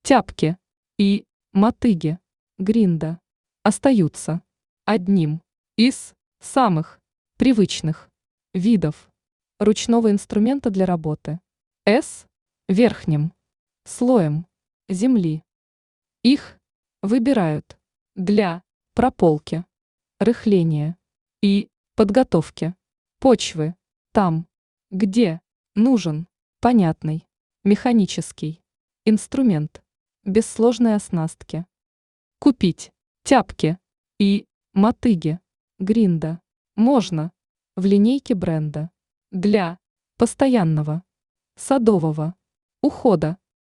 тяпки и мотыги гринда остаются одним из самых привычных видов ручного инструмента для работы с верхним слоем земли. Их выбирают для прополки, рыхления и подготовки почвы там, где нужен понятный механический инструмент без сложной оснастки. Купить тяпки и мотыги гринда можно в линейке бренда для постоянного садового ухода